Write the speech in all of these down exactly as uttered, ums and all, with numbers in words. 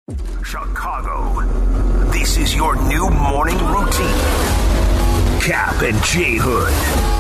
Chicago, this is your new morning routine. Cap and J Hood.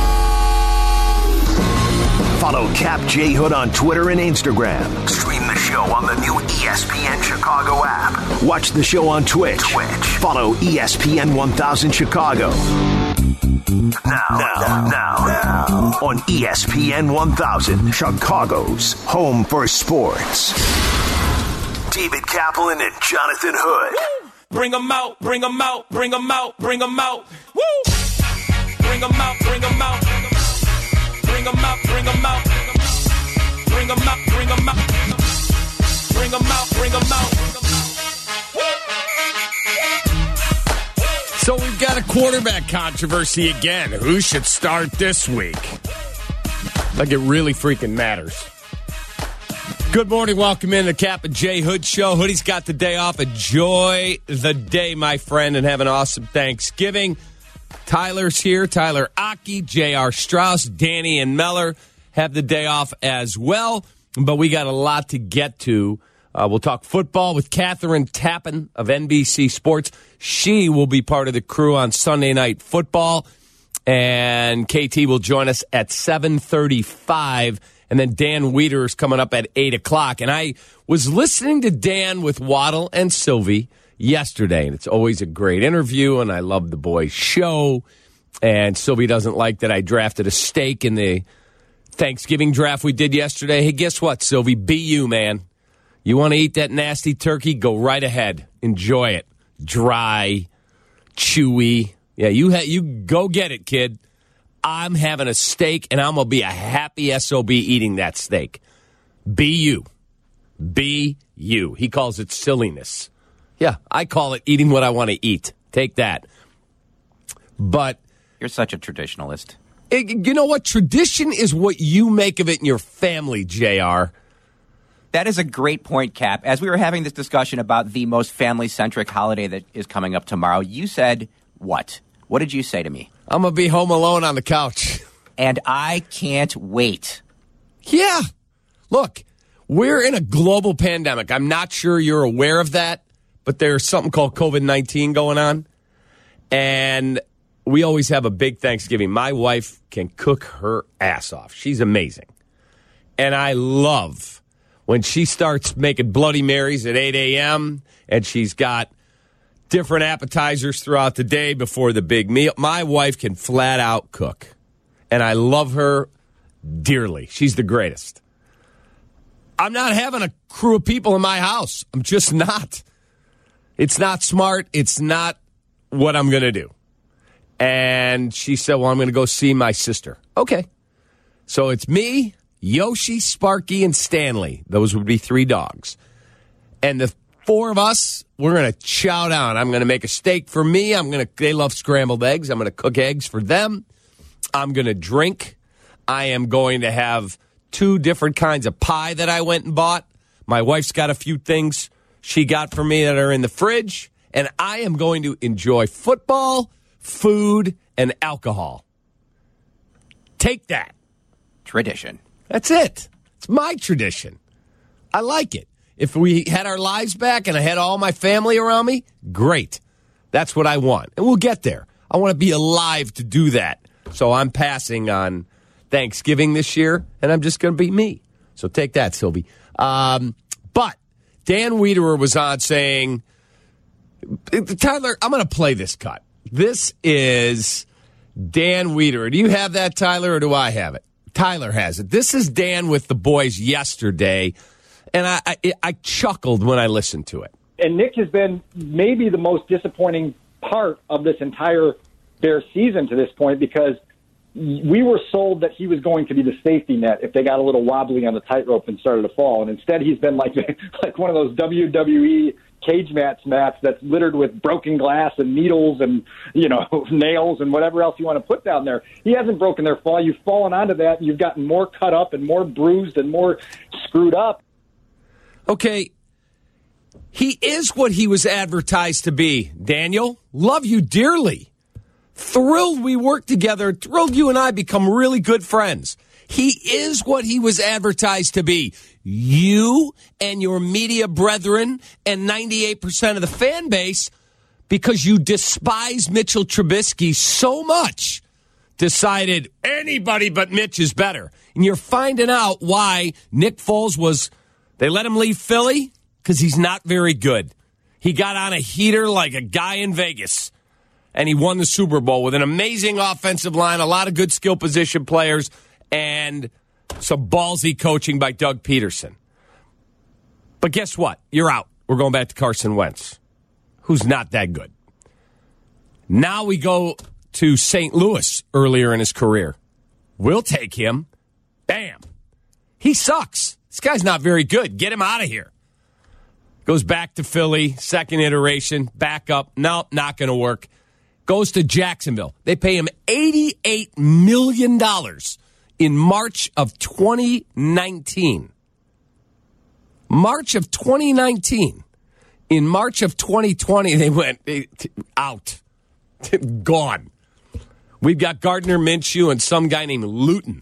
Follow Cap J Hood on Twitter and Instagram. Stream the show on the new E S P N Chicago app. Watch the show on Twitch. Twitch. Follow E S P N one thousand Chicago. Now, now, now, now, on E S P N one thousand, Chicago's home for sports. David Kaplan and Jonathan Hood. Woo! Bring them out, bring them out, bring them out, bring them out. Woo! Bring them out, bring them out. Bring them out, bring them out. Bring them out, bring them out. Bring them out, bring them out. So we've got a quarterback controversy again. Who should start this week? Like it really freaking matters. Good morning. Welcome in to the Cap and J Hood Show. Hoodie's got the day off. Enjoy the day, my friend, and have an awesome Thanksgiving. Tyler's here. Tyler Aki, J R. Strauss, Danny, and Meller have the day off as well. But we got a lot to get to. Uh, we'll talk football with Catherine Tappan of N B C Sports. She will be part of the crew on Sunday Night Football. And K T will join us at seven thirty-five. And then Dan Weeder is coming up at eight o'clock. And I was listening to Dan with Waddle and Sylvie yesterday. And it's always a great interview. And I love the boys' show. And Sylvie doesn't like that I drafted a steak in the Thanksgiving draft we did yesterday. Hey, guess what, Sylvie? Be you, man. You want to eat that nasty turkey? Go right ahead. Enjoy it. Dry, chewy. Yeah, you ha- you go get it, kid. I'm having a steak, and I'm going to be a happy S O B eating that steak. Be you. Be you. He calls it silliness. Yeah, I call it eating what I want to eat. Take that. But you're such a traditionalist. It, you know what? Tradition is what you make of it in your family, J R. That is a great point, Cap. As we were having this discussion about the most family-centric holiday that is coming up tomorrow, you said what? What did you say to me? I'm going to be home alone on the couch. And I can't wait. Yeah. Look, we're in a global pandemic. I'm not sure you're aware of that, but there's something called covid nineteen going on. And we always have a big Thanksgiving. My wife can cook her ass off. She's amazing. And I love when she starts making Bloody Marys at eight a.m. and she's got different appetizers throughout the day before the big meal. My wife can flat out cook, and I love her dearly. She's the greatest. I'm not having a crew of people in my house. I'm just not. It's not smart. It's not what I'm going to do. And she said, well, I'm going to go see my sister. Okay. So it's me, Yoshi, Sparky, and Stanley. Those would be three dogs. And the four of us, we're going to chow down. I'm going to make a steak for me. I'm going to. They love scrambled eggs. I'm going to cook eggs for them. I'm going to drink. I am going to have two different kinds of pie that I went and bought. My wife's got a few things she got for me that are in the fridge. And I am going to enjoy football, food, and alcohol. Take that. Tradition. That's it. It's my tradition. I like it. If we had our lives back and I had all my family around me, great. That's what I want. And we'll get there. I want to be alive to do that. So I'm passing on Thanksgiving this year, and I'm just going to be me. So take that, Sylvie. Um, but Dan Wiederer was on saying, Tyler, I'm going to play this cut. This is Dan Wiederer. Do you have that, Tyler, or do I have it? Tyler has it. This is Dan with the boys yesterday, and I, I, I chuckled when I listened to it. And Nick has been maybe the most disappointing part of this entire Bears season to this point, because we were sold that he was going to be the safety net if they got a little wobbly on the tightrope and started to fall. And instead he's been like like one of those W W E cage match mats that's littered with broken glass and needles and, you know, nails and whatever else you want to put down there. He hasn't broken their fall. You've fallen onto that, and you've gotten more cut up and more bruised and more screwed up. Okay, he is what he was advertised to be, Daniel. Love you dearly. Thrilled we work together. Thrilled you and I become really good friends. He is what he was advertised to be. you and your media brethren and ninety-eight percent of the fan base, because you despise Mitchell Trubisky so much, decided anybody but Mitch is better. And you're finding out why Nick Foles was, they let him leave Philly because he's not very good. He got on a heater like a guy in Vegas, and he won the Super Bowl with an amazing offensive line, a lot of good skill position players, and some ballsy coaching by Doug Peterson. But guess what? You're out. We're going back to Carson Wentz, who's not that good. Now we go to Saint Louis earlier in his career. We'll take him. Bam. He sucks. This guy's not very good. Get him out of here. Goes back to Philly, second iteration, back up. Nope, not going to work. Goes to Jacksonville. They pay him eighty-eight million dollars in March of twenty nineteen. March of twenty nineteen. In March of twenty twenty, they went out. Gone. We've got Gardner Minshew and some guy named Luton.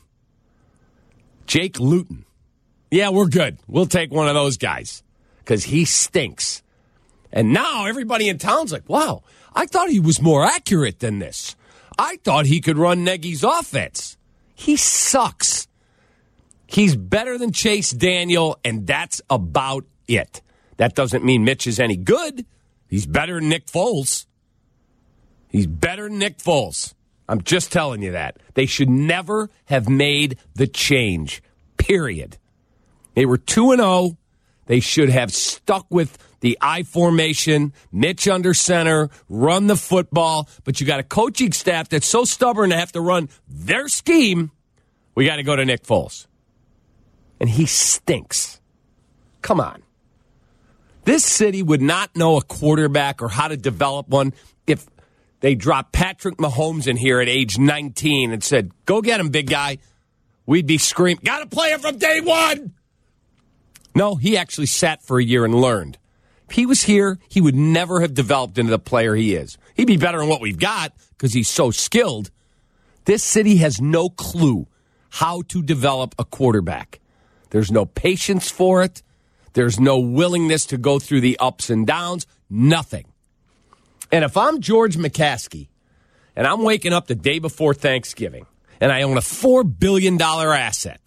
Jake Luton. Yeah, we're good. We'll take one of those guys because he stinks. And now everybody in town's like, wow, I thought he was more accurate than this. I thought he could run Nagy's offense. He sucks. He's better than Chase Daniel, and that's about it. That doesn't mean Mitch is any good. He's better than Nick Foles. He's better than Nick Foles. I'm just telling you that. They should never have made the change, period. They were two and oh. They should have stuck with the I formation, Mitch under center, run the football. But you got a coaching staff that's so stubborn to have to run their scheme. We got to go to Nick Foles. And he stinks. Come on. This city would not know a quarterback or how to develop one if they dropped Patrick Mahomes in here at age nineteen and said, go get him, big guy. We'd be screaming, got to play him from day one. No, he actually sat for a year and learned. If he was here, he would never have developed into the player he is. He'd be better than what we've got because he's so skilled. This city has no clue how to develop a quarterback. There's no patience for it. There's no willingness to go through the ups and downs. Nothing. And if I'm George McCaskey and I'm waking up the day before Thanksgiving and I own a four billion dollars asset,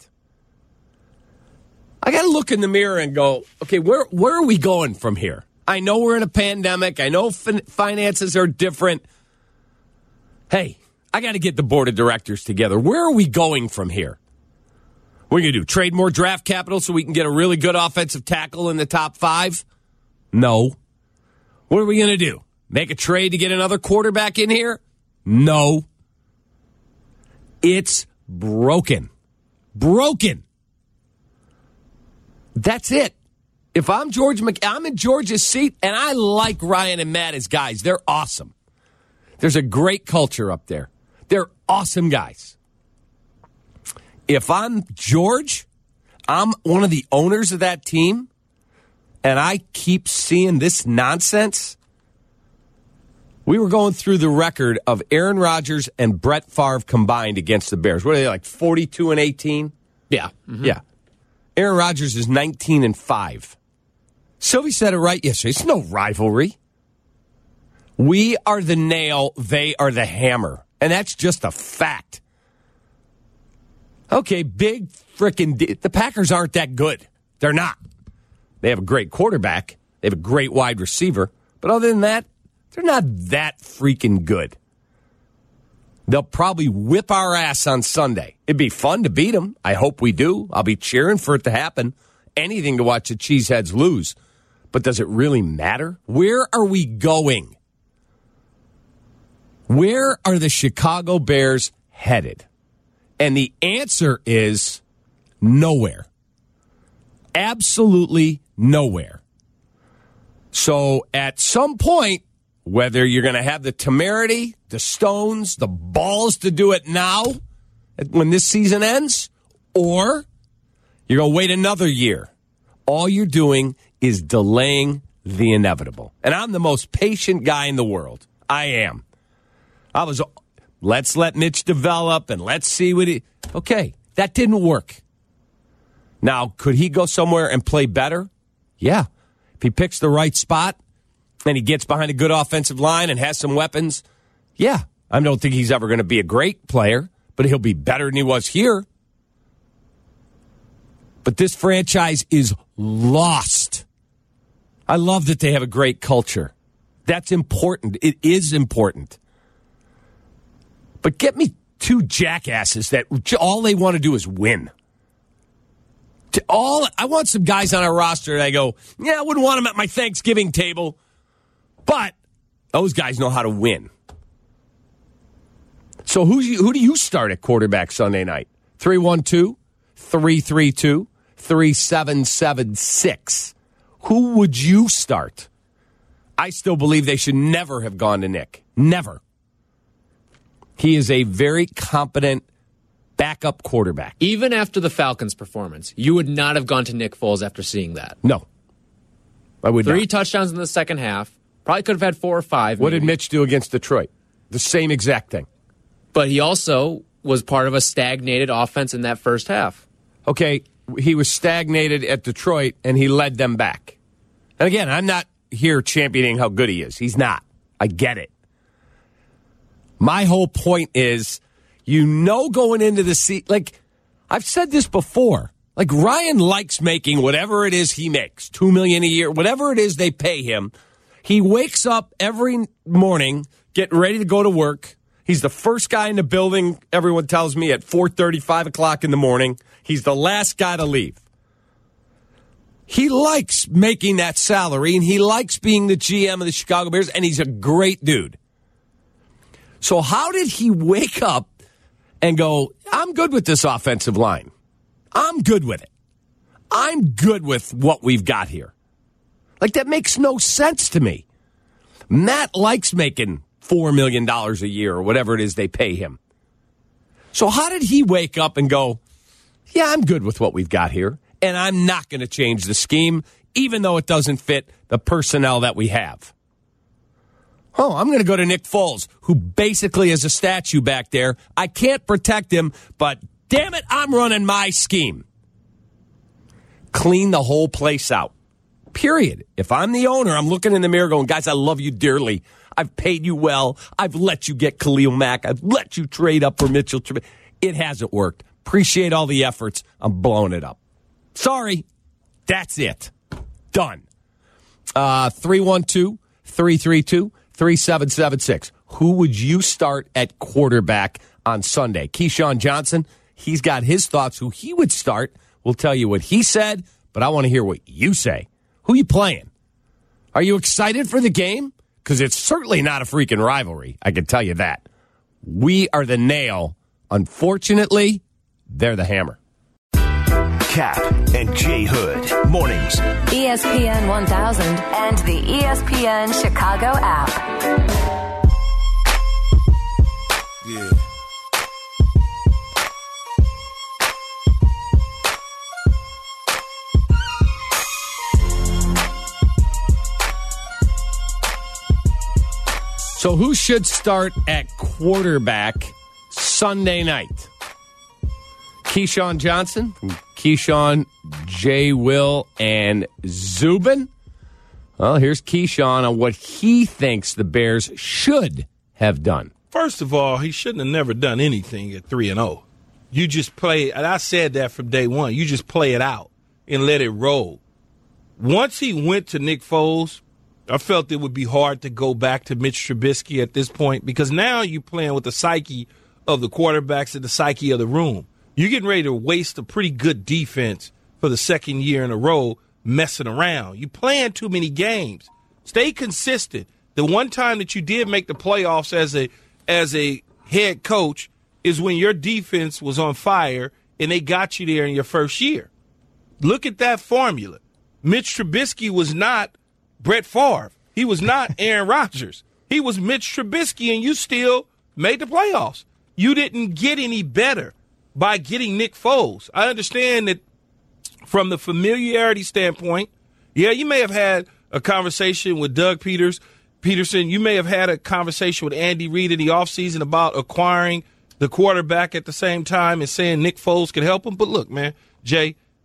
I got to look in the mirror and go, okay, where where are we going from here? I know we're in a pandemic. I know fin- finances are different. Hey, I got to get the board of directors together. Where are we going from here? What are we going to do? Trade more draft capital so we can get a really good offensive tackle in the top five? No. What are we going to do? Make a trade to get another quarterback in here? No. It's broken. Broken. That's it. If I'm George Mc, I'm in George's seat, and I like Ryan and Matt as guys. They're awesome. There's a great culture up there. They're awesome guys. If I'm George, I'm one of the owners of that team, and I keep seeing this nonsense. We were going through the record of Aaron Rodgers and Brett Favre combined against the Bears. What are they, like forty-two and eighteen? Yeah. Mm-hmm. Yeah. Aaron Rodgers is nineteen and five. Sylvie said it right yesterday. It's no rivalry. We are the nail, they are the hammer. And that's just a fact. Okay, big frickin' D- the Packers aren't that good. They're not. They have a great quarterback. They have a great wide receiver. But other than that, they're not that freaking good. They'll probably whip our ass on Sunday. It'd be fun to beat them. I hope we do. I'll be cheering for it to happen. Anything to watch the Cheeseheads lose. But does it really matter? Where are we going? Where are the Chicago Bears headed? And the answer is nowhere. Absolutely nowhere. So at some point, whether you're going to have the temerity, the stones, the balls to do it now when this season ends, or you're going to wait another year. All you're doing is delaying the inevitable. And I'm the most patient guy in the world. I am. I was, let's let Mitch develop and let's see what he... Okay, that didn't work. Now, could he go somewhere and play better? Yeah. If he picks the right spot and he gets behind a good offensive line and has some weapons, yeah. I don't think he's ever going to be a great player, but he'll be better than he was here. But this franchise is lost. I love that they have a great culture. That's important. It is important. But get me two jackasses that all they want to do is win. To all I want some guys on our roster that I go, yeah, I wouldn't want them at my Thanksgiving table, but those guys know how to win. So who who do you start at quarterback Sunday night? three one two, three three two, three seven seven six. Who would you start? I still believe they should never have gone to Nick. Never. He is a very competent backup quarterback. Even after the Falcons' performance, you would not have gone to Nick Foles after seeing that. No. I would Three not. touchdowns in the second half. Probably could have had four or five. What maybe. did Mitch do against Detroit? The same exact thing. But he also was part of a stagnated offense in that first half. Okay, he was stagnated at Detroit, and he led them back. And again, I'm not here championing how good he is. He's not. I get it. My whole point is, you know going into the season, like, I've said this before, like Ryan likes making whatever it is he makes, two million dollars a year, whatever it is they pay him. He wakes up every morning, getting ready to go to work. He's the first guy in the building, everyone tells me, at four thirty, five o'clock in the morning. He's the last guy to leave. He likes making that salary, and he likes being the G M of the Chicago Bears, and he's a great dude. So how did he wake up and go, I'm good with this offensive line. I'm good with it. I'm good with what we've got here. Like, that makes no sense to me. Matt likes making four million dollars a year or whatever it is they pay him. So how did he wake up and go, yeah, I'm good with what we've got here, and I'm not going to change the scheme, even though it doesn't fit the personnel that we have? Oh, I'm going to go to Nick Foles, who basically is a statue back there. I can't protect him, but damn it, I'm running my scheme. Clean the whole place out. Period. If I'm the owner, I'm looking in the mirror going, guys, I love you dearly. I've paid you well. I've let you get Khalil Mack. I've let you trade up for Mitchell Trubisky. It hasn't worked. Appreciate all the efforts. I'm blowing it up. Sorry. That's it. Done. Uh, three one two, three three two, three seven seven six. Who would you start at quarterback on Sunday? Keyshawn Johnson, he's got his thoughts who he would start. We'll tell you what he said, but I want to hear what you say. Who are you playing? Are you excited for the game? Because it's certainly not a freaking rivalry. I can tell you that. We are the nail. Unfortunately, they're the hammer. Cap and Jay Hood. Mornings. E S P N one thousand and the E S P N Chicago app. Yeah. So who should start at quarterback Sunday night? Keyshawn Johnson, Keyshawn, J. Will, and Zubin. Well, here's Keyshawn on what he thinks the Bears should have done. First of all, he shouldn't have never done anything at three and oh. You just play, and I said that from day one, you just play it out and let it roll. Once he went to Nick Foles, I felt it would be hard to go back to Mitch Trubisky at this point because now you're playing with the psyche of the quarterbacks and the psyche of the room. You're getting ready to waste a pretty good defense for the second year in a row messing around. You're playing too many games. Stay consistent. The one time that you did make the playoffs as a as a head coach is when your defense was on fire and they got you there in your first year. Look at that formula. Mitch Trubisky was not Brett Favre. He was not Aaron Rodgers. He was Mitch Trubisky, and you still made the playoffs. You didn't get any better by getting Nick Foles. I understand that from the familiarity standpoint, yeah, you may have had a conversation with Doug Peters, Peterson. You may have had a conversation with Andy Reid in the offseason about acquiring the quarterback at the same time and saying Nick Foles could help him. But look, man, Jay,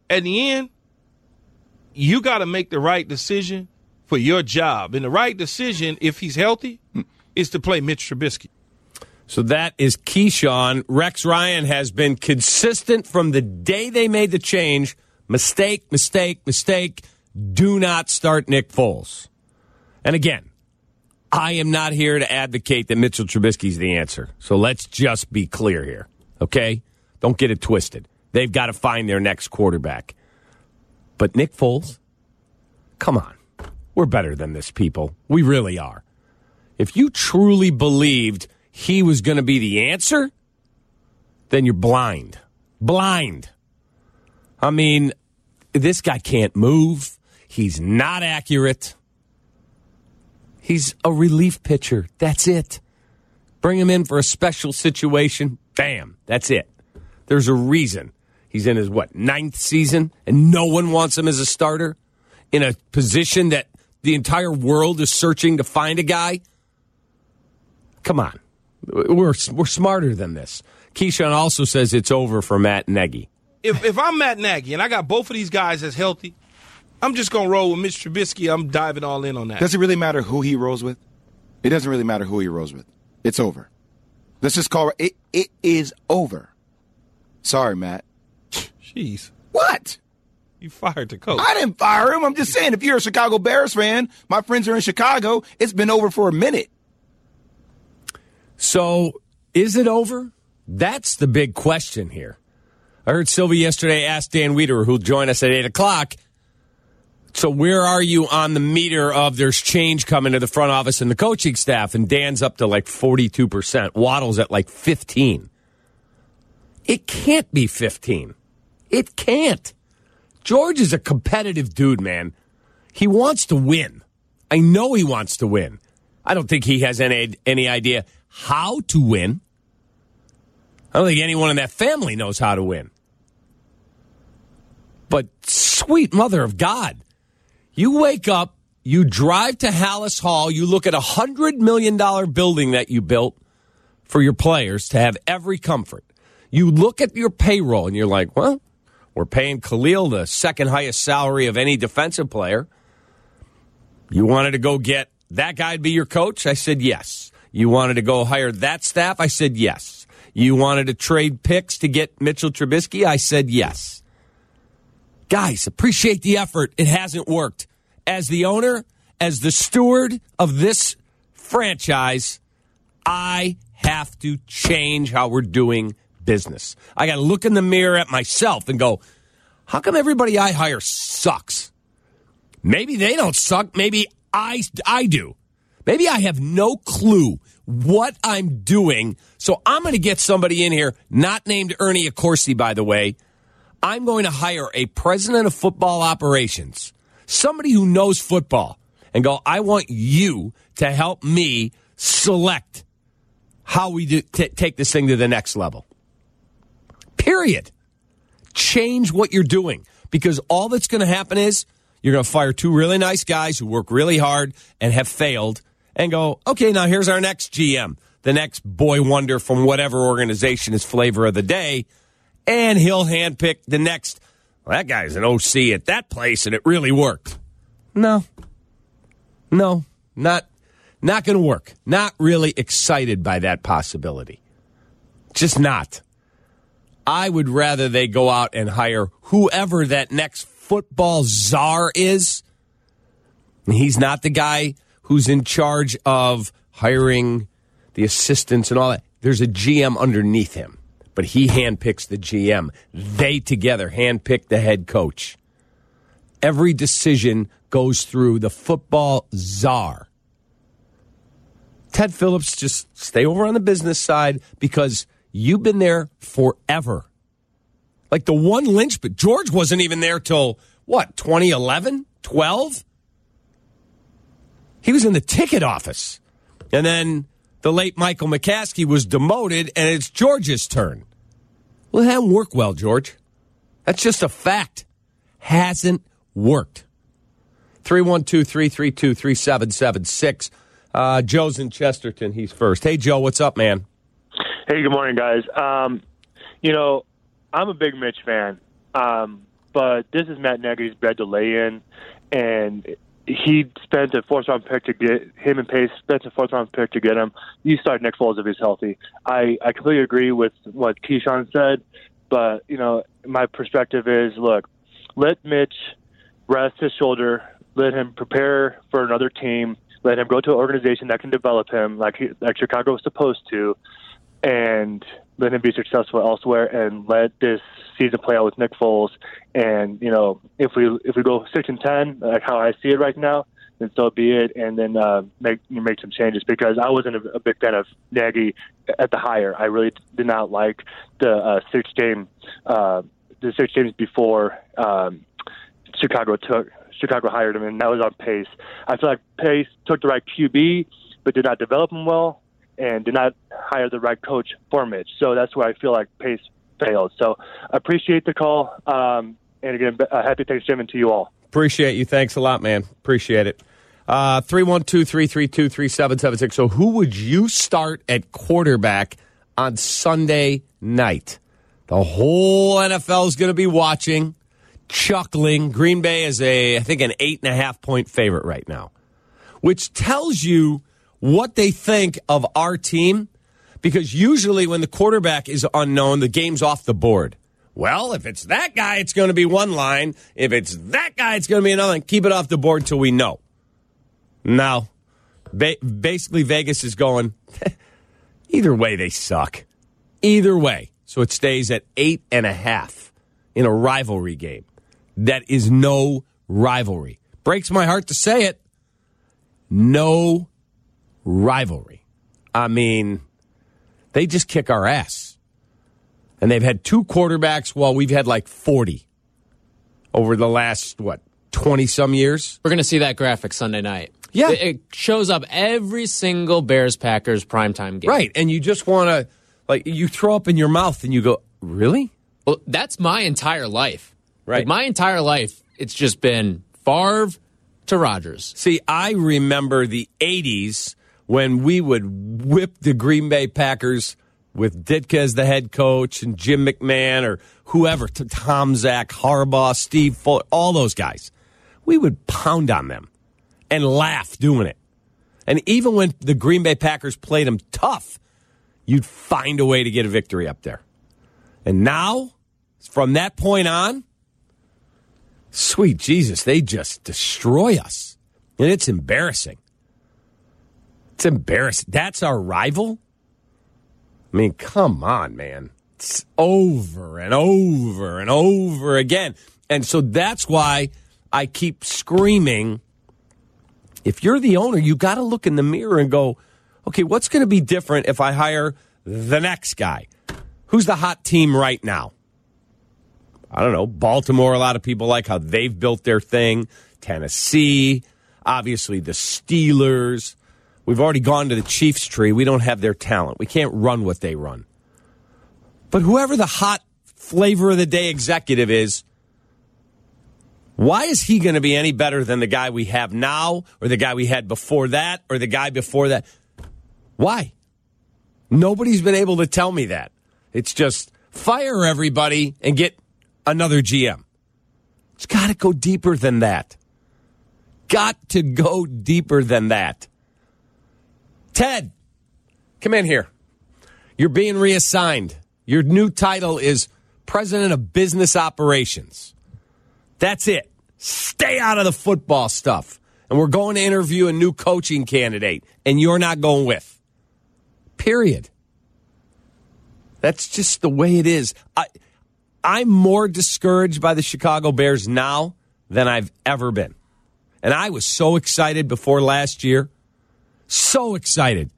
at the end, you got to make the right decision for your job. And the right decision, if he's healthy, is to play Mitch Trubisky. So that is Keyshawn. Rex Ryan has been consistent from the day they made the change. Mistake, mistake, mistake. Do not start Nick Foles. And again, I am not here to advocate that Mitchell Trubisky is the answer. So let's just be clear here, okay? Don't get it twisted. They've got to find their next quarterback. But Nick Foles, come on. We're better than this, people. We really are. If you truly believed he was going to be the answer, then you're blind. Blind. I mean, this guy can't move. He's not accurate. He's a relief pitcher. That's it. Bring him in for a special situation. Bam. That's it. There's a reason. He's in his, what, ninth season, and no one wants him as a starter in a position that the entire world is searching to find a guy. Come on. We're we're smarter than this. Keyshawn also says it's over for Matt Nagy. If if I'm Matt Nagy and I got both of these guys as healthy, I'm just going to roll with Mitch Trubisky. I'm diving all in on that. Does it really matter who he rolls with? It doesn't really matter who he rolls with. It's over. Let's just call it. It, it is over. Sorry, Matt. Jeez. What? You fired the coach. I didn't fire him. I'm just saying, if you're a Chicago Bears fan, my friends are in Chicago, it's been over for a minute. So, is it over? That's the big question here. I heard Sylvie yesterday ask Dan Wiederer, who'll join us at eight o'clock, so where are you on the meter of there's change coming to the front office and the coaching staff? And Dan's up to like forty-two percent. Waddle's at like fifteen. It can't be fifteen. It can't. George is a competitive dude, man. He wants to win. I know he wants to win. I don't think he has any any idea how to win. I don't think anyone in that family knows how to win. But sweet mother of God, you wake up, you drive to Hallis Hall, you look at a one hundred million dollars building that you built for your players to have every comfort. You look at your payroll and you're like, well, we're paying Khalil the second highest salary of any defensive player. You wanted to go get that guy to be your coach? I said yes. You wanted to go hire that staff? I said yes. You wanted to trade picks to get Mitchell Trubisky? I said yes. Guys, appreciate the effort. It hasn't worked. As the owner, as the steward of this franchise, I have to change how we're doing business. I got to look in the mirror at myself and go, how come everybody I hire sucks? Maybe they don't suck. Maybe I, I do. Maybe I have no clue what I'm doing. So I'm going to get somebody in here, not named Ernie Accorsi, by the way. I'm going to hire a president of football operations, somebody who knows football, and go, I want you to help me select how we do, t- take this thing to the next level. Period. Change what you're doing, because all that's going to happen is you're going to fire two really nice guys who work really hard and have failed and go, okay, now here's our next G M, the next boy wonder from whatever organization is flavor of the day, and he'll handpick the next, well, that guy's an O C at that place and it really worked. No. No, not, not going to work. Not really excited by that possibility. Just not. I would rather they go out and hire whoever that next football czar is. He's not the guy who's in charge of hiring the assistants and all that. There's a G M underneath him, but he handpicks the G M. They together handpick the head coach. Every decision goes through the football czar. Ted Phillips, just stay over on the business side because you've been there forever. Like the one linchpin. George wasn't even there till, what, twenty eleven, twelve? He was in the ticket office. And then the late Michael McCaskey was demoted, and it's George's turn. Well, it hasn't worked well, George. That's just a fact. Hasn't worked. three one two, three three two, three seven seven six. Uh, Joe's in Chesterton. He's first. Hey, Joe, what's up, man? Hey, good morning, guys. Um, you know, I'm a big Mitch fan, um, but this is Matt Nagy's bed to lay in, and he spent a fourth round pick to get him and Pace spent a fourth round pick to get him. You start Nick Foles if he's healthy. I, I completely agree with what Keyshawn said, but you know my perspective is look, let Mitch rest his shoulder, let him prepare for another team, let him go to an organization that can develop him like he, like Chicago was supposed to, and let him be successful elsewhere, and let this season play out with Nick Foles. And you know, if we if we go six and ten, like how I see it right now, then so be it. And then uh, make make some changes, because I wasn't a, a big fan of Nagy at the hire. I really did not like the uh, six game uh, the six games before um, Chicago took Chicago hired him, and that was on Pace. I feel like Pace took the right Q B, but did not develop him well, and did not hire the right coach for Mitch. So that's where I feel like Pace failed. So I appreciate the call. Um, and again, uh, happy Thanksgiving to you all. Appreciate you. Thanks a lot, man. Appreciate it. Uh, three one two, three three two, three seven seven six. So who would you start at quarterback on Sunday night? The whole N F L is going to be watching, chuckling. Green Bay is, a, I think, an eight and a half point favorite right now, which tells you what they think of our team, because usually when the quarterback is unknown, the game's off the board. Well, if it's that guy, it's going to be one line. If it's that guy, it's going to be another line. Keep it off the board till we know. Now, ba- basically Vegas is going, either way they suck. Either way. So it stays at eight and a half in a rivalry game. That is no rivalry. Breaks my heart to say it. No rivalry. I mean, they just kick our ass. And they've had two quarterbacks while we've had like forty over the last, what, twenty-some years? We're going to see that graphic Sunday night. Yeah. It shows up every single Bears-Packers primetime game. Right, and you just want to, like, you throw up in your mouth and you go, really? Well, that's my entire life. Right. Like, my entire life, it's just been Favre to Rodgers. See, I remember the eighties when we would whip the Green Bay Packers with Ditka as the head coach and Jim McMahon or whoever, Tom Zach, Harbaugh, Steve Fuller, all those guys. We would pound on them and laugh doing it. And even when the Green Bay Packers played them tough, you'd find a way to get a victory up there. And now, from that point on, sweet Jesus, they just destroy us. And it's embarrassing. It's embarrassing. That's our rival? I mean, come on, man. It's over and over and over again. And so that's why I keep screaming, if you're the owner, you got to look in the mirror and go, okay, what's going to be different if I hire the next guy? Who's the hot team right now? I don't know. Baltimore, a lot of people like how they've built their thing. Tennessee, obviously the Steelers. We've already gone to the Chiefs tree. We don't have their talent. We can't run what they run. But whoever the hot flavor of the day executive is, why is he going to be any better than the guy we have now or the guy we had before that or the guy before that? Why? Nobody's been able to tell me that. It's just fire everybody and get another G M. It's got to go deeper than that. Got to go deeper than that. Ted, come in here. You're being reassigned. Your new title is President of Business Operations. That's it. Stay out of the football stuff. And we're going to interview a new coaching candidate, and you're not going with. Period. That's just the way it is. I, I'm more discouraged by the Chicago Bears now than I've ever been. And I was so excited before last year. So excited.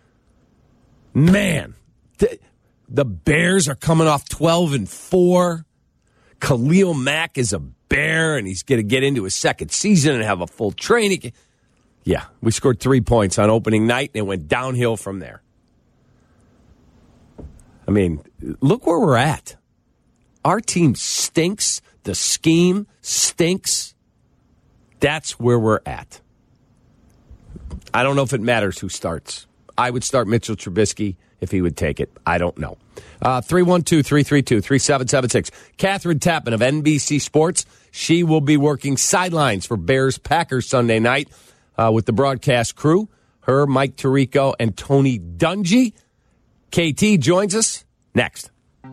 Man, the, the Bears are coming off twelve and four. Khalil Mack is a Bear, and he's going to get into his second season and have a full training. Yeah, we scored three points on opening night, and it went downhill from there. I mean, look where we're at. Our team stinks. The scheme stinks. That's where we're at. I don't know if it matters who starts. I would start Mitchell Trubisky if he would take it. I don't know. Uh, three one two, three three two, three seven seven six. Catherine Tappan of N B C Sports. She will be working sidelines for Bears-Packers Sunday night uh, with the broadcast crew. Her, Mike Tirico, and Tony Dungy. K T joins us next.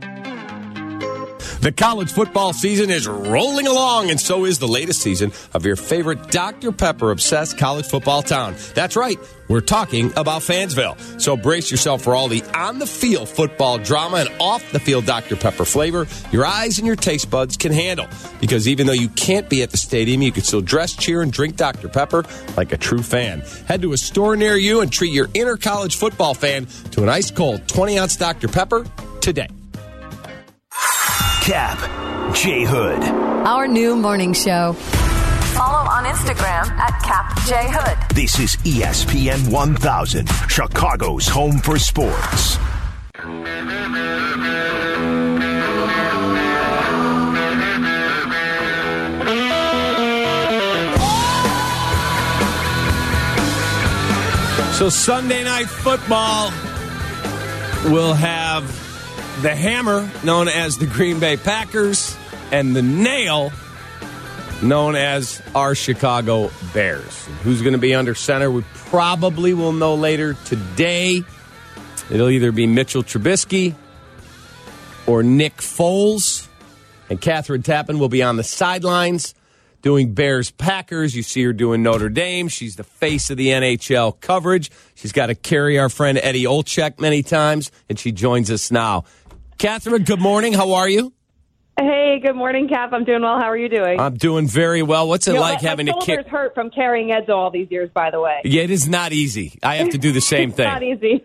The college football season is rolling along, and so is the latest season of your favorite Doctor Pepper-obsessed college football town. That's right, we're talking about Fansville. So brace yourself for all the on-the-field football drama and off-the-field Doctor Pepper flavor your eyes and your taste buds can handle. Because even though you can't be at the stadium, you can still dress, cheer, and drink Doctor Pepper like a true fan. Head to a store near you and treat your inner college football fan to an ice-cold twenty-ounce Doctor Pepper today. Cap, J Hood. Our new morning show. Follow on Instagram at Cap J Hood. This is E S P N one thousand, Chicago's home for sports. So Sunday Night Football will have the hammer, known as the Green Bay Packers, and the nail, known as our Chicago Bears. Who's going to be under center? We probably will know later today. It'll either be Mitchell Trubisky or Nick Foles. And Catherine Tappan will be on the sidelines doing Bears-Packers. You see her doing Notre Dame. She's the face of the N H L coverage. She's got to carry our friend Eddie Olczyk many times, and she joins us now. Catherine, good morning. How are you? Hey, good morning, Cap. I'm doing well. How are you doing? I'm doing very well. What's it you know, like my, having my to kick? My shoulder's hurt from carrying Edzo all these years, by the way. Yeah, it is not easy. I have to do the same it's thing. Not easy.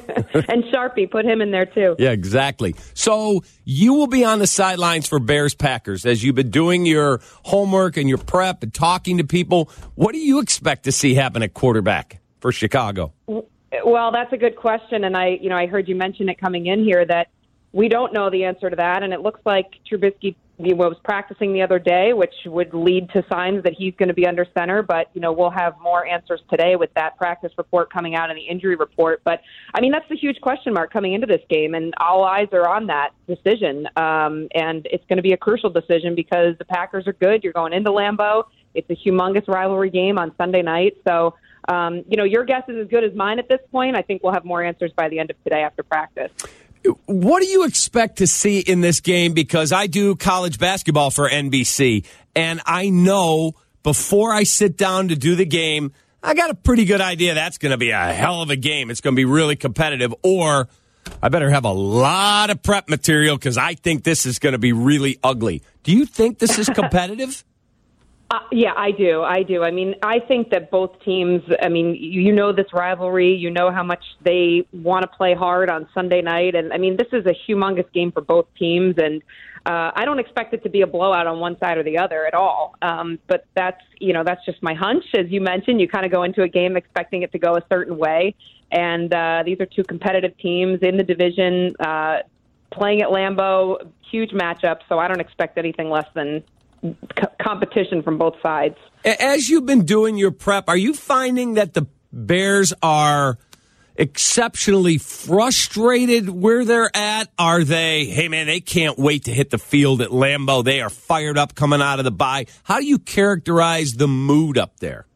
And Sharpie, put him in there, too. Yeah, exactly. So you will be on the sidelines for Bears-Packers as you've been doing your homework and your prep and talking to people. What do you expect to see happen at quarterback for Chicago? Well, that's a good question, and I, you know, I heard you mention it coming in here that we don't know the answer to that, and it looks like Trubisky was practicing the other day, which would lead to signs that he's going to be under center. But, you know, we'll have more answers today with that practice report coming out and the injury report. But, I mean, that's the huge question mark coming into this game, and all eyes are on that decision. Um, and it's going to be a crucial decision because the Packers are good. You're going into Lambeau. It's a humongous rivalry game on Sunday night. So, um, you know, your guess is as good as mine at this point. I think we'll have more answers by the end of today after practice. What do you expect to see in this game? Because I do college basketball for N B C, and I know before I sit down to do the game, I got a pretty good idea that's going to be a hell of a game. It's going to be really competitive, or I better have a lot of prep material because I think this is going to be really ugly. Do you think this is competitive? Uh, yeah, I do. I do. I mean, I think that both teams, I mean, you know this rivalry. You know how much they want to play hard on Sunday night. And, I mean, this is a humongous game for both teams. And uh, I don't expect it to be a blowout on one side or the other at all. Um, but that's, you know, that's just my hunch. As you mentioned, you kind of go into a game expecting it to go a certain way. And uh, these are two competitive teams in the division, uh, playing at Lambeau, huge matchup. So I don't expect anything less than competition from both sides. As you've been doing your prep, are you finding that the Bears are exceptionally frustrated where they're at? Are they, hey, man, they can't wait to hit the field at Lambeau. They are fired up coming out of the bye. How do you characterize the mood up there?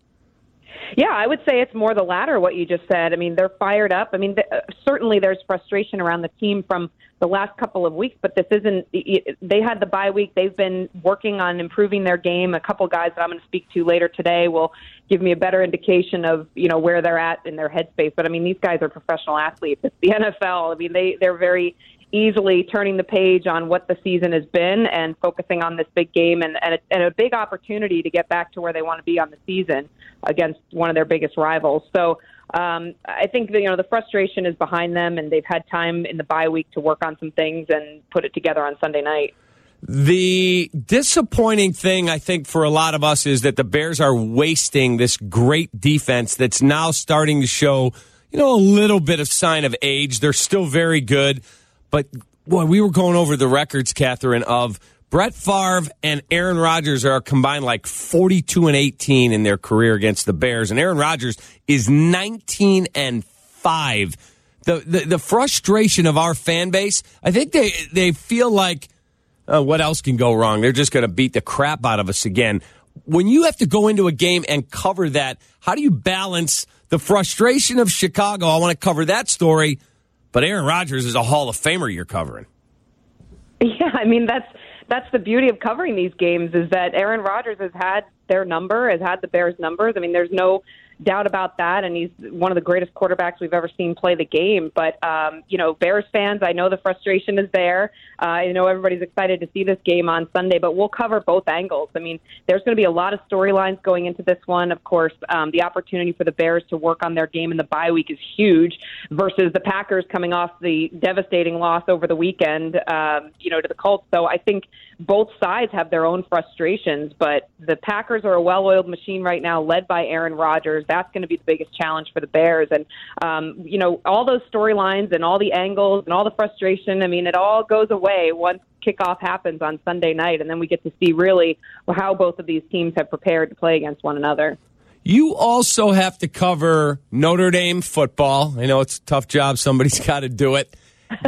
Yeah, I would say it's more the latter, what you just said. I mean, they're fired up. I mean, th- certainly there's frustration around the team from the last couple of weeks, but this isn't – they had the bye week. They've been working on improving their game. A couple guys that I'm going to speak to later today will give me a better indication of, you know, where they're at in their headspace. But, I mean, these guys are professional athletes. It's the N F L. I mean, they, they're very easily turning the page on what the season has been and focusing on this big game and, and, a, and a big opportunity to get back to where they want to be on the season against one of their biggest rivals. So um, I think that, you know, the frustration is behind them, and they've had time in the bye week to work on some things and put it together on Sunday night. The disappointing thing, I think, for a lot of us is that the Bears are wasting this great defense that's now starting to show, you know, a little bit of sign of age. They're still very good. But, boy, we were going over the records, Catherine, of Brett Favre and Aaron Rodgers are combined like forty-two and eighteen in their career against the Bears. And Aaron Rodgers is nineteen and five. The, the the frustration of our fan base, I think they, they feel like, uh, what else can go wrong? They're just going to beat the crap out of us again. When you have to go into a game and cover that, how do you balance the frustration of Chicago? I want to cover that story, but Aaron Rodgers is a Hall of Famer you're covering. Yeah, I mean, that's that's the beauty of covering these games is that Aaron Rodgers has had their number, has had the Bears' numbers. I mean, there's no doubt about that, and he's one of the greatest quarterbacks we've ever seen play the game. But, um, you know, Bears fans, I know the frustration is there. Uh, I know everybody's excited to see this game on Sunday, but we'll cover both angles. I mean, there's going to be a lot of storylines going into this one. Of course, um, the opportunity for the Bears to work on their game in the bye week is huge versus the Packers coming off the devastating loss over the weekend, um, you know, to the Colts. So I think both sides have their own frustrations, but the Packers are a well-oiled machine right now, led by Aaron Rodgers. That's going to be the biggest challenge for the Bears. And, um, you know, all those storylines and all the angles and all the frustration, I mean, it all goes away once kickoff happens on Sunday night, and then we get to see really how both of these teams have prepared to play against one another. You also have to cover Notre Dame football. I know it's a tough job. Somebody's got to do it.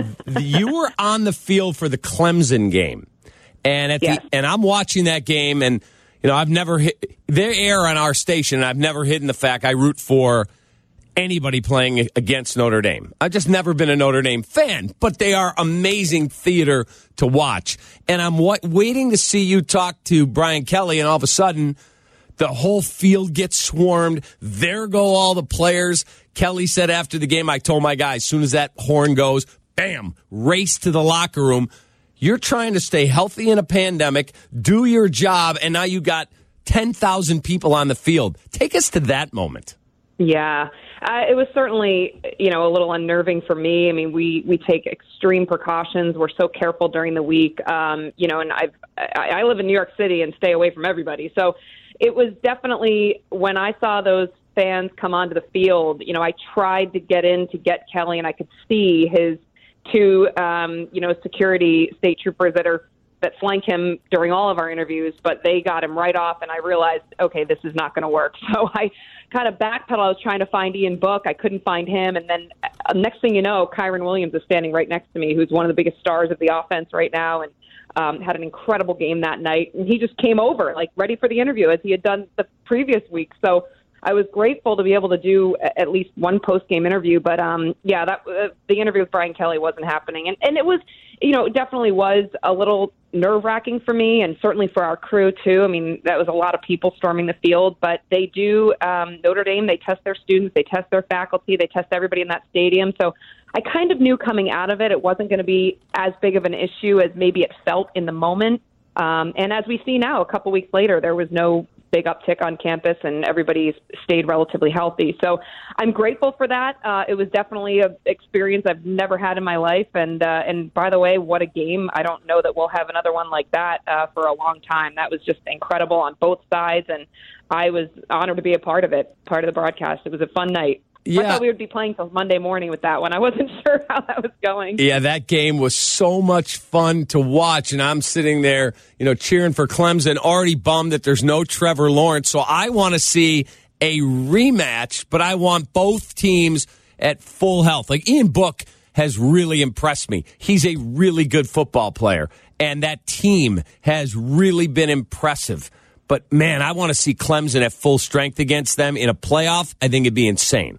You were on the field for the Clemson game. And at yes. the and I'm watching that game, and you know I've never hit they air on our station. And I've never hidden the fact I root for anybody playing against Notre Dame. I've just never been a Notre Dame fan, but they are amazing theater to watch. And I'm wa- waiting to see you talk to Brian Kelly, and all of a sudden, the whole field gets swarmed. There go all the players. Kelly said after the game, I told my guys, as soon as that horn goes, bam, race to the locker room. You're trying to stay healthy in a pandemic, do your job, and now you got ten thousand people on the field. Take us to that moment. Yeah, uh, it was certainly, you know, a little unnerving for me. I mean, we, we take extreme precautions. We're so careful during the week, um, you know, and I've, I, I live in New York City and stay away from everybody. So it was definitely, when I saw those fans come onto the field, you know, I tried to get in to get Kelly, and I could see his two, um, you know, security state troopers that are that flank him during all of our interviews, but they got him right off, and I realized, okay, this is not going to work. So I kind of backpedaled. I was trying to find Ian Book. I couldn't find him, and then uh, next thing you know, Kyron Williams is standing right next to me, who's one of the biggest stars of the offense right now, and um, had an incredible game that night. And he just came over, like, ready for the interview, as he had done the previous week. So I was grateful to be able to do at least one post-game interview, but um, yeah, that uh, the interview with Brian Kelly wasn't happening, and and it was, you know, it definitely was a little nerve-wracking for me, and certainly for our crew too. I mean, that was a lot of people storming the field, but they do um, Notre Dame. They test their students, they test their faculty, they test everybody in that stadium. So I kind of knew coming out of it, it wasn't going to be as big of an issue as maybe it felt in the moment. Um, and as we see now, a couple weeks later, there was no big uptick on campus, and everybody stayed relatively healthy. So I'm grateful for that. Uh, it was definitely an experience I've never had in my life. And uh, and by the way, what a game. I don't know that we'll have another one like that uh, for a long time. That was just incredible on both sides, and I was honored to be a part of it, part of the broadcast. It was a fun night. Yeah. I thought we would be playing till Monday morning with that one. I wasn't sure how that was going. Yeah, that game was so much fun to watch, and I'm sitting there, you know, cheering for Clemson, already bummed that there's no Trevor Lawrence. So I want to see a rematch, but I want both teams at full health. Like, Ian Book has really impressed me. He's a really good football player, and that team has really been impressive. But, man, I want to see Clemson at full strength against them in a playoff. I think it'd be insane.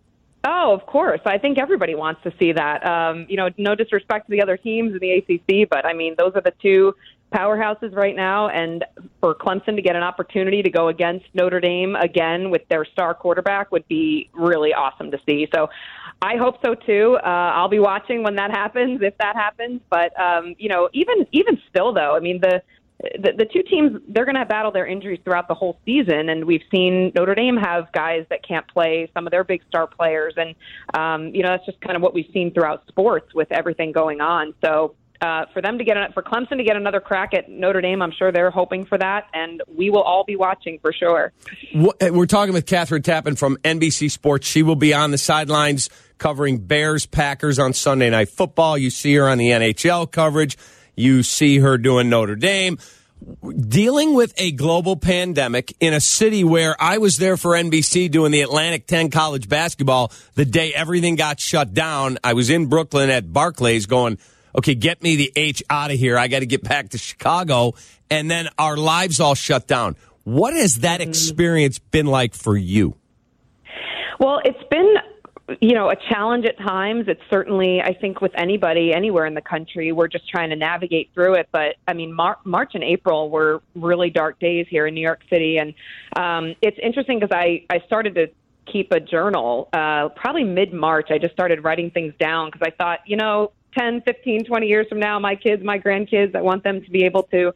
Oh, of course. I think everybody wants to see that. Um, you know, no disrespect to the other teams in the A C C, but, I mean, those are the two powerhouses right now. And for Clemson to get an opportunity to go against Notre Dame again with their star quarterback would be really awesome to see. So I hope so, too. Uh, I'll be watching when that happens, if that happens. But, um, you know, even even still, though, I mean, the The, the two teams, they're going to battle their injuries throughout the whole season, and we've seen Notre Dame have guys that can't play, some of their big star players, and, um, you know, that's just kind of what we've seen throughout sports with everything going on. So uh, for them to get, for Clemson to get another crack at Notre Dame, I'm sure they're hoping for that, and we will all be watching for sure. We're talking with Catherine Tappan from N B C Sports. She will be on the sidelines covering Bears-Packers on Sunday Night Football. You see her on the N H L coverage. You see her doing Notre Dame. dealing with a global pandemic in a city where I was there for N B C doing the Atlantic ten college basketball the day everything got shut down. I was in Brooklyn at Barclays going, okay, get me the H out of here. I got to get back to Chicago. And then our lives all shut down. What has that experience been like for you? Well, it's been, you know, a challenge at times. It's certainly, I think, with anybody anywhere in the country, we're just trying to navigate through it. But, I mean, Mar- March and April were really dark days here in New York City. And um, it's interesting because I, I started to keep a journal uh, probably mid-March. I just started writing things down because I thought, you know, ten, fifteen, twenty years from now, my kids, my grandkids, I want them to be able to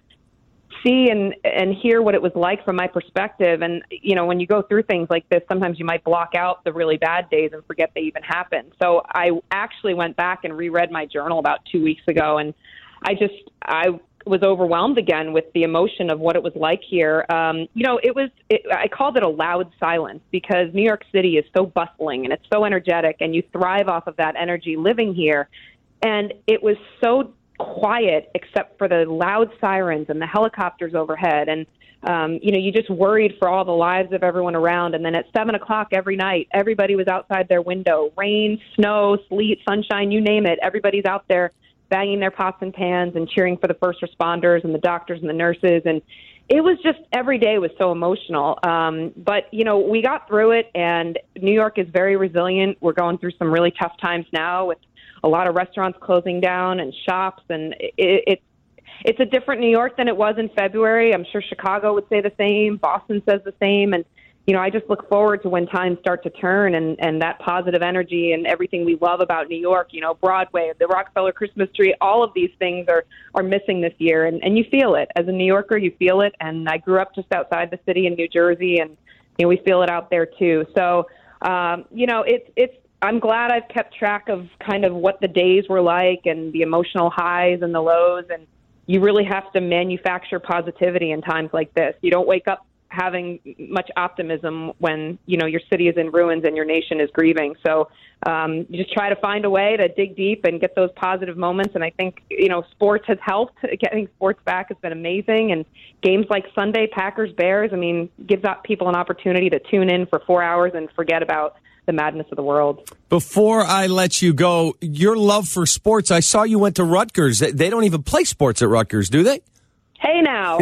see and, and hear what it was like from my perspective. And, you know, when you go through things like this, sometimes you might block out the really bad days and forget they even happened. So I actually went back and reread my journal about two weeks ago. And I just, I was overwhelmed again with the emotion of what it was like here. Um, you know, it was, it, I called it a loud silence because New York City is so bustling and it's so energetic and you thrive off of that energy living here. And it was so quiet except for the loud sirens and the helicopters overhead. And, um, you know, you just worried for all the lives of everyone around. And then at seven o'clock every night, everybody was outside their window, rain, snow, sleet, sunshine, you name it. Everybody's out there banging their pots and pans and cheering for the first responders and the doctors and the nurses. And it was just, every day was so emotional. Um, but, you know, we got through it and New York is very resilient. We're going through some really tough times now with a lot of restaurants closing down and shops, and it, it, it's a different New York than it was in February. I'm sure Chicago would say the same. Boston says the same. And, you know, I just look forward to when times start to turn and, and that positive energy and everything we love about New York, you know, Broadway, the Rockefeller Christmas tree, all of these things are, are missing this year. And, and you feel it. As a New Yorker, you feel it. And I grew up just outside the city in New Jersey, and, you know, we feel it out there too. So, um, you know, it's, it's, I'm glad I've kept track of kind of what the days were like and the emotional highs and the lows. And you really have to manufacture positivity in times like this. You don't wake up having much optimism when, you know, your city is in ruins and your nation is grieving. So um, you just try to find a way to dig deep and get those positive moments. And I think, you know, sports has helped. Getting sports back has been amazing. And games like Sunday, Packers, Bears, I mean, gives out people an opportunity to tune in for four hours and forget about the madness of the world. Before I let you go, your love for sports, I saw you went to Rutgers. They don't even play sports at Rutgers, do they? Hey, now.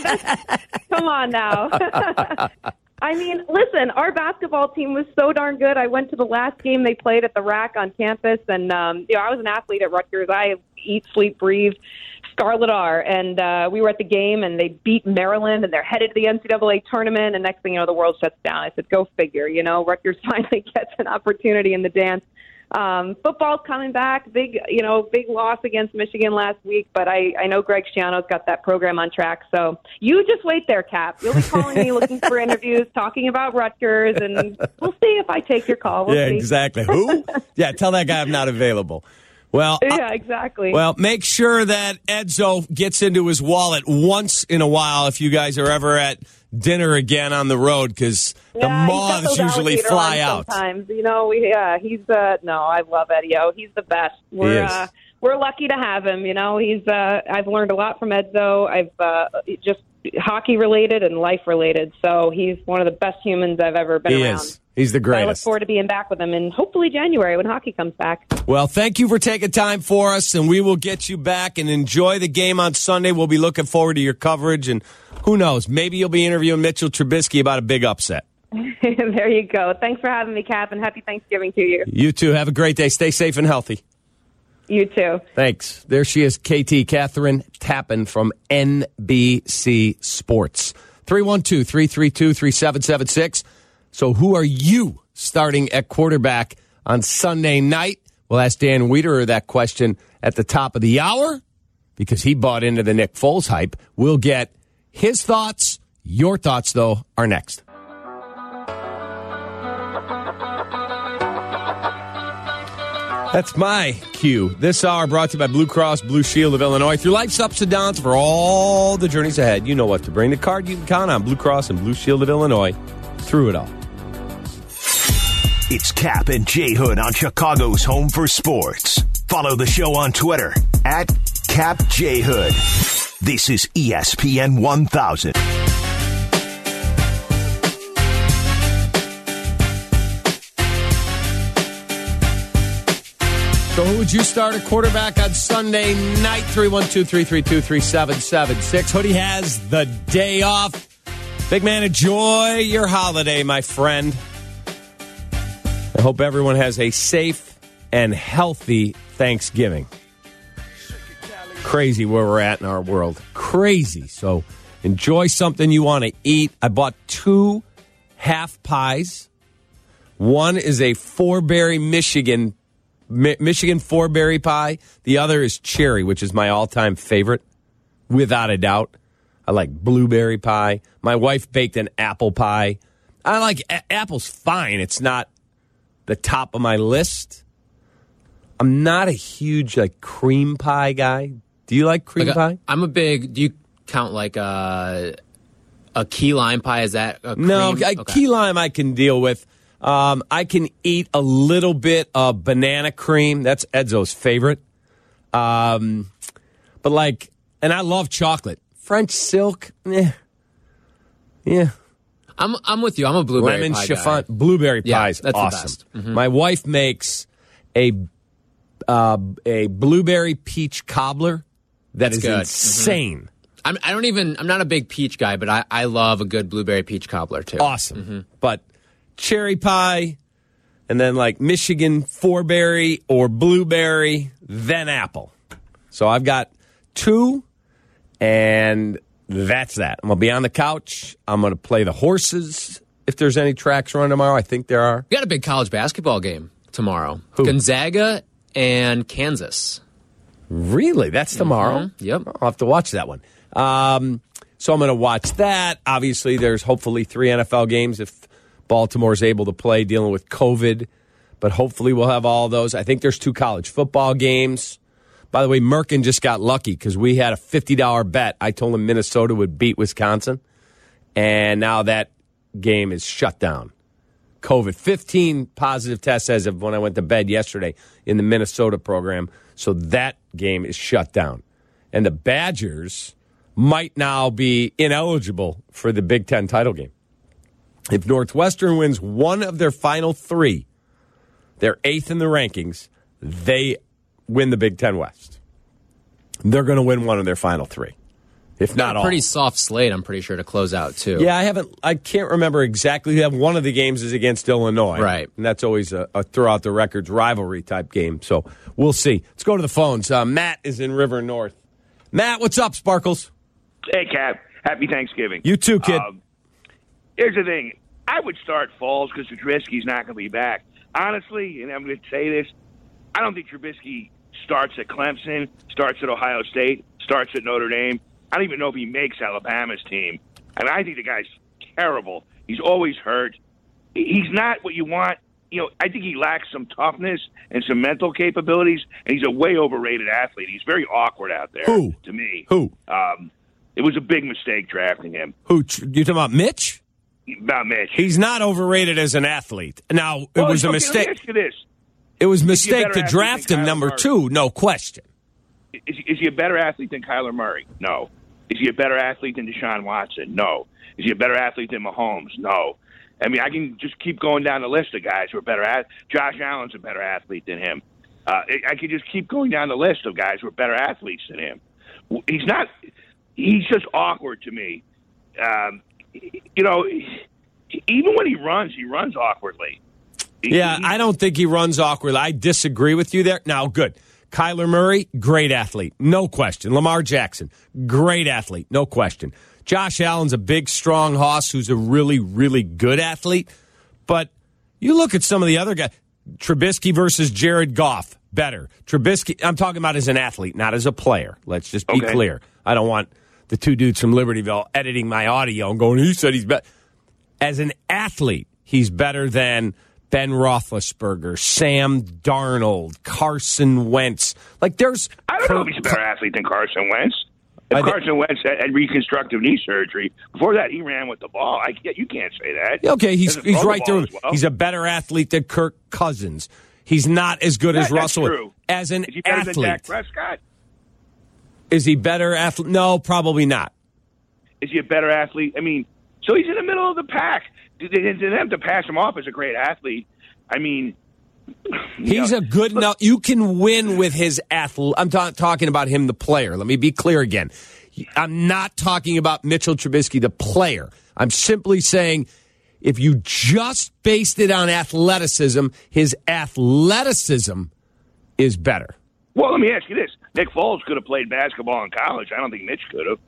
Come on now. I mean, listen, our basketball team was so darn good. I went to the last game they played at the Rack on campus, and um, you know, I was an athlete at Rutgers. I eat, sleep, breathe Scarlet R, and uh, we were at the game, and they beat Maryland, and they're headed to the N C double A tournament, and next thing you know, the world shuts down. I said, go figure, you know, Rutgers finally gets an opportunity in the dance. Um, football's coming back, big, you know, big loss against Michigan last week, but I, I know Greg Schiano's got that program on track, so you just wait there, Cap. You'll be calling me looking for interviews, talking about Rutgers, and we'll see if I take your call. We'll yeah, see. Exactly. Who? Yeah, tell that guy I'm not available. Well, yeah, exactly. Well, make sure that Edzo gets into his wallet once in a while if you guys are ever at dinner again on the road, because yeah, the moths usually fly out. Sometimes, you know, we yeah, he's uh, no, I love Eddie-O. He's the best. We're uh, we're lucky to have him. You know, he's uh, I've learned a lot from Edzo. I've uh, just hockey related and life related. So he's one of the best humans I've ever been he around. Is. He's the greatest. So I look forward to being back with him, and hopefully January when hockey comes back. Well, thank you for taking time for us, and we will get you back and enjoy the game on Sunday. We'll be looking forward to your coverage, and who knows, maybe you'll be interviewing Mitchell Trubisky about a big upset. There you go. Thanks for having me, Cap, and happy Thanksgiving to you. You too. Have a great day. Stay safe and healthy. You too. Thanks. There she is, K T, Catherine Tappan from N B C Sports. three one two, three three two, three seven seven six. So who are you starting at quarterback on Sunday night? We'll ask Dan Wiederer that question at the top of the hour because he bought into the Nick Foles hype. We'll get his thoughts. Your thoughts, though, are next. That's my cue. This hour brought to you by Blue Cross Blue Shield of Illinois. Through life's ups and downs, for all the journeys ahead, you know what to bring. The card you can count on, Blue Cross and Blue Shield of Illinois, through it all. It's Cap and J Hood on Chicago's Home for Sports. Follow the show on Twitter at Cap J Hood. This is E S P N one thousand. So who would you start at quarterback on Sunday night? three one two, three three two, three seven seven six. Hoodie has the day off. Big man, enjoy your holiday, my friend. I hope everyone has a safe and healthy Thanksgiving. Crazy where we're at in our world. Crazy. So enjoy something you want to eat. I bought two half pies. One is a four-berry Michigan Mi- Michigan four-berry pie. The other is cherry, which is my all-time favorite, without a doubt. I like blueberry pie. My wife baked an apple pie. I like a- apple's fine. It's not the top of my list. I'm not a huge like cream pie guy. Do you like cream like a, pie? I'm a big. Do you count like a a key lime pie? Is that a cream? No, a okay. key lime I can deal with. Um, I can eat a little bit of banana cream. That's Edzo's favorite. Um, but like, and I love chocolate. French silk, eh. Yeah. I'm I'm with you. I'm a blueberry Lemon pie chiffon, guy. blueberry Yeah, pie is that's the awesome. best. Mm-hmm. My wife makes a uh, a blueberry peach cobbler that That's is good. insane. Mm-hmm. I'm, I don't even. I'm not a big peach guy, but I, I love a good blueberry peach cobbler too. Awesome. Mm-hmm. But cherry pie, and then like Michigan four-berry or blueberry, then apple. So I've got two, and that's that. I'm going to be on the couch. I'm going to play the horses if there's any tracks run tomorrow. I think there are. We got a big college basketball game tomorrow. Who? Gonzaga and Kansas. Really? That's tomorrow? Mm-hmm. Yep. I'll have to watch that one. Um, so I'm going to watch that. Obviously, there's hopefully three N F L games if Baltimore's able to play dealing with COVID. But hopefully we'll have all those. I think there's two college football games. By the way, Merkin just got lucky because we had a fifty dollars bet. I told him Minnesota would beat Wisconsin. And now that game is shut down. COVID. fifteen positive tests as of when I went to bed yesterday in the Minnesota program. So that game is shut down. And the Badgers might now be ineligible for the Big Ten title game. If Northwestern wins one of their final three, they're eighth in the rankings, they win the Big Ten West. They're going to win one of their final three, if not all. Pretty soft slate, I'm pretty sure, to close out, too. Yeah, I haven't. I can't remember exactly. You have one of the games is against Illinois, right? And that's always a, a throughout the records rivalry type game. So we'll see. Let's go to the phones. Uh, Matt is in River North. Matt, what's up, Sparkles? Hey, Cap. Happy Thanksgiving. You too, kid. Um, here's the thing. I would start Falls because Trubisky's not going to be back. Honestly, and I'm going to say this, I don't think Trubisky starts at Clemson, starts at Ohio State, starts at Notre Dame. I don't even know if he makes Alabama's team. And I think the guy's terrible. He's always hurt. He's not what you want. You know, I think he lacks some toughness and some mental capabilities, and he's a way overrated athlete. He's very awkward out there. Who? To me. Who? Um, it was a big mistake drafting him. Who? You talking about Mitch? About Mitch. He's not overrated as an athlete. Now, it well, was a okay, mistake. Let me ask you this. It was a Is he a mistake better to athlete draft than him Kyler number Murray? two, no question. Is, is he a better athlete than Kyler Murray? No. Is he a better athlete than Deshaun Watson? No. Is he a better athlete than Mahomes? No. I mean, I can just keep going down the list of guys who are better at. Josh Allen's a better athlete than him. Uh, I could just keep going down the list of guys who are better athletes than him. He's not. He's just awkward to me. Um, you know, even when he runs, he runs awkwardly. Yeah, I don't think he runs awkwardly. I disagree with you there. Now, good. Kyler Murray, great athlete, no question. Lamar Jackson, great athlete, no question. Josh Allen's a big, strong hoss who's a really, really good athlete. But you look at some of the other guys. Trubisky versus Jared Goff, better. Trubisky, I'm talking about as an athlete, not as a player. Let's just be Okay. clear. I don't want the two dudes from Libertyville editing my audio and going, he said he's better. As an athlete, he's better than Ben Roethlisberger, Sam Darnold, Carson Wentz. Like there's, I don't know if he's a better athlete than Carson Wentz. If I think- Carson Wentz had, had reconstructive knee surgery, before that he ran with the ball. I, you can't say that. Okay, he's Doesn't he's throw the right ball there. as well. He's a better athlete than Kirk Cousins. He's not as good That- as that's Russell true. as an Is he better athlete. than Dak Prescott? Is he better athlete? No, probably not. Is he a better athlete? I mean, so he's in the middle of the pack. To them to pass him off as a great athlete, I mean, he's know, a good enough. You can win with his athlete. I'm ta- talking about him, the player. Let me be clear again. I'm not talking about Mitchell Trubisky, the player. I'm simply saying if you just based it on athleticism, his athleticism is better. Well, let me ask you this. Nick Foles could have played basketball in college. I don't think Mitch could have.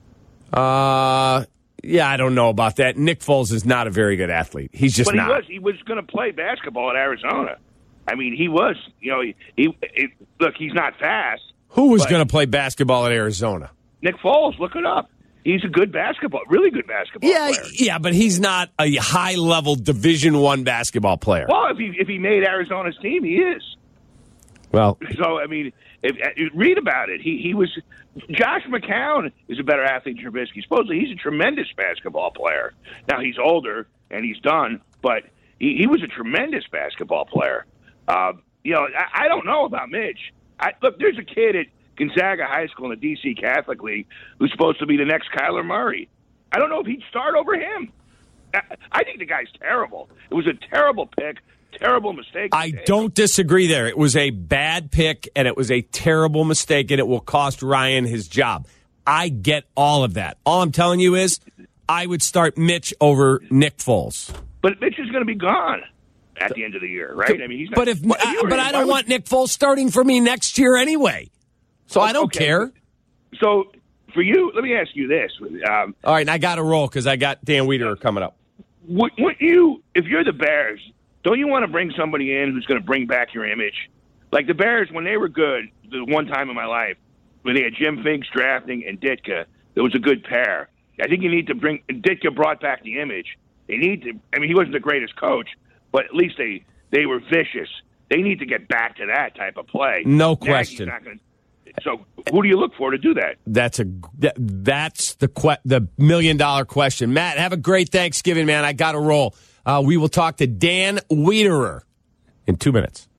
Uh, yeah, I don't know about that. Nick Foles is not a very good athlete. He's just but he not. was. He was going to play basketball at Arizona. I mean, he was. You know, he, he, he look. He's not fast. Who was going to play basketball at Arizona? Nick Foles. Look it up. He's a good basketball, really good basketball yeah, player. Yeah, but he's not a high level Division One basketball player. Well, if he if he made Arizona's team, he is. Well, so I mean, if, if read about it. He he was. Josh McCown is a better athlete than Trubisky. Supposedly, he's a tremendous basketball player. Now he's older and he's done, but he, he was a tremendous basketball player. Uh, you know, I, I don't know about Mitch. I, look, there's a kid at Gonzaga High School in the D C Catholic League who's supposed to be the next Kyler Murray. I don't know if he'd start over him. I, I think the guy's terrible. It was a terrible pick. Terrible mistake. I don't disagree there. It was a bad pick, and it was a terrible mistake, and it will cost Ryan his job. I get all of that. All I'm telling you is I would start Mitch over Nick Foles. But Mitch is going to be gone at the end of the year, right? I mean, he's not, but if but, uh, but I don't want Nick Foles starting for me next year anyway, so I don't okay. care. So for you, let me ask you this. Um, all right, and I got to roll because I got Dan Wiederer coming up. Would, would you, if you're the Bears, don't you want to bring somebody in who's going to bring back your image? Like the Bears, when they were good, the one time in my life, when they had Jim Finks drafting and Ditka, it was a good pair. I think you need to bring – Ditka brought back the image. They need to – I mean, he wasn't the greatest coach, but at least they, they were vicious. They need to get back to that type of play. No question. Not gonna, so who do you look for to do that? That's a that, that's the que- the million dollar question. Matt, have a great Thanksgiving, man. I got to roll. Uh, we will talk to Dan Wiederer in two minutes.